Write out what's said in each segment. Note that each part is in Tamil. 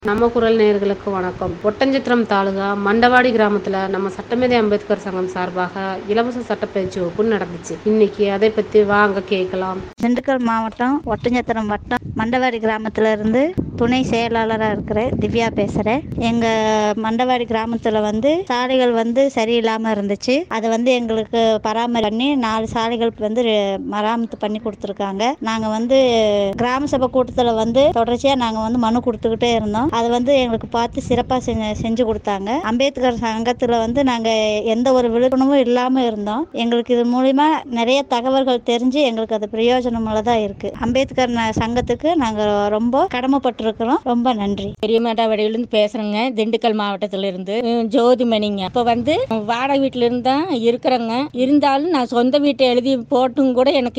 நம்ம குரல் நேயர்களுக்கு வணக்கம். ஒட்டஞ்சத்திரம் தாலுகா மண்டவாடி கிராமத்துல நம்ம சட்டமேதை அம்பேத்கர் சங்கம் சார்பாக இலவச சட்டப்பயிற்சி வகுப்பு நடந்துச்சு. இன்னைக்கு அதை பத்தி வாங்க கேட்கலாம். திண்டுக்கல் மாவட்டம் ஒட்டஞ்சத்திரம் வட்டம் மண்டவாடி கிராமத்துல இருந்து துணை செயலாளராக இருக்கிறேன். திவ்யா பேசுகிறேன். எங்கள் மண்டவாடி கிராமத்தில் சாலைகள் சரியில்லாமல் இருந்துச்சு. அதை எங்களுக்கு பராமரி பண்ணி 4 சாலைகள் மராமத்து பண்ணி கொடுத்துருக்காங்க. நாங்கள் கிராம சபை கூட்டத்தில் தொடர்ச்சியாக நாங்கள் மனு கொடுத்துக்கிட்டே இருந்தோம். அதை எங்களுக்கு பார்த்து சிறப்பாக செஞ்சு கொடுத்தாங்க. அம்பேத்கர் சங்கத்தில் நாங்கள் எந்த ஒரு விழிப்புணர்வும் இல்லாமல் இருந்தோம். எங்களுக்கு இது மூலிமா நிறைய தகவல்கள் தெரிஞ்சு எங்களுக்கு அது பிரயோஜனமுள்ளதாக இருக்குது. அம்பேத்கர் சங்கத்துக்கு நாங்கள் ரொம்ப கடமைப்பட்டிருக்கிறோம். ரொம்ப நன்றி. பெரியமேட்டாவடியிலிருந்து பேசுகிறேங்க. திண்டுக்கல் மாவட்டத்திலிருந்து ஜோதிமணிங்க. இப்போ வாடகை வீட்டில் இருந்து தான் இருக்கிறேங்க. இருந்தாலும் நான் சொந்த வீட்டை எழுதி போட்டும் கூட எனக்கு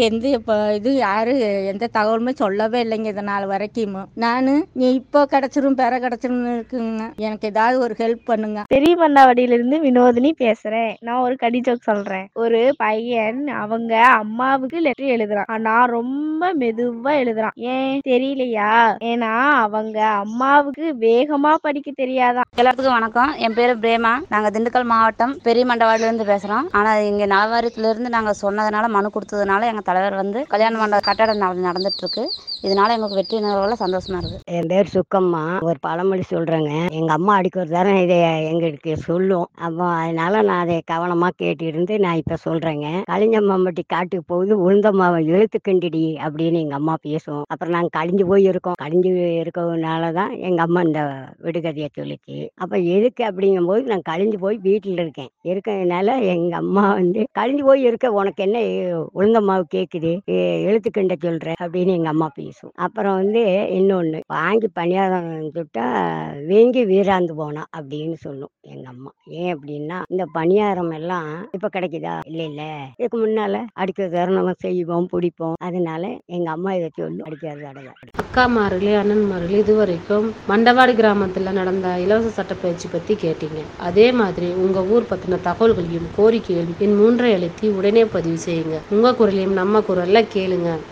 எந்த தகவலுமே சொல்லவே இல்லைங்க. இது நாள் வரைக்கும் நான் இப்போ கிடச்சிரும் இருக்குங்க. எனக்கு ஏதாவது ஒரு ஹெல்ப் பண்ணுங்க. பெரியமண்டாவடியிலிருந்து வினோதினி பேசுறேன். நான் ஒரு கடிஜோக் சொல்றேன். ஒரு பையன் அவங்க அம்மாவுக்கு லெட்டர் எழுதுறான். ஆனா ரொம்ப மெதுவா எழுதுறான். ஏன் தெரியலையா? ஏன்னா அவங்க அம்மாவுக்கு வேகமா படிக்க தெரியாதான். எல்லாத்துக்கும் வணக்கம். என் பேரு பிரேமா. நாங்க திண்டுக்கல் மாவட்டம் பெரியமண்டவாடில இருந்து பேசுறோம். ஆனா இங்க நலவாரியத்துல இருந்து நாங்க சொன்னதுனால மனு கொடுத்ததுனால எங்க தலைவர் கல்யாண மண்டப கட்டடம் நடந்துட்டு இருக்கு. இதனால எங்களுக்கு வெற்றி நிறுவல சந்தோஷமா இருக்கு. என் பேர் சுக்கம்மா. ஒரு பழமொழி சொல்றேங்க. எங்க அம்மா அடிக்கிற தரம் இதை எங்களுக்கு சொல்லும். அப்போ அதனால நான் அதை கவனமா கேட்டு இருந்து நான் இப்ப சொல்றேங்க. கலிஞ்சம்மாம்பட்டி காட்டுக்கு போகுது உளுந்தம்மாவை இழுத்து கிண்டிடி அப்படின்னு எங்க அம்மா பேசும். அப்புறம் நாங்க கழிஞ்சு போய் இருக்கோம். கழிஞ்சு இருக்கிறதுனாலதான் எங்க அம்மா இந்த விடுகதையை சொல்லிச்சு. அப்ப எதுக்கு அப்படிங்கும் போது நான் கழிஞ்சு போய் வீட்டுல இருக்கிறதுனால எங்க அம்மா கழிஞ்சு போய் இருக்க உனக்கு என்ன உளுந்தம்மாவு கேக்குது எழுத்து கிண்ட சொல்ற அப்படின்னு எங்க அம்மா பேசும். அப்புறம் இன்னொன்னு வாங்கி பணியாரம் சுட்டா வீங்கி வீராந்து போனா அப்படின்னு சொல்லும் எங்க அம்மா. ஏன் அப்படின்னா இந்த பணியாரம் எல்லாம் இப்ப கிடைக்குதா? இல்ல இதுக்கு முன்னால அடிக்கிறது நம்ம செய்வோம் பிடிப்போம். அதனால எங்க அம்மா இதை சொல்லும் அடிக்கிறது அடையா. அக்காமார்களே, அண்ணன்மார்களே, இதுவரைக்கும் மண்டவாடி கிராமத்துல நடந்த இலவச சட்டப்பயிற்சி பத்தி கேட்டீங்க. அதே மாதிரி உங்க ஊர் பத்தின தகவல்களையும் கோரிக்கைகளையும் என் 3 எழுத்தி உடனே பதிவு செய்யுங்க. உங்க குரலையும் நம்ம குரல்ல கேளுங்க.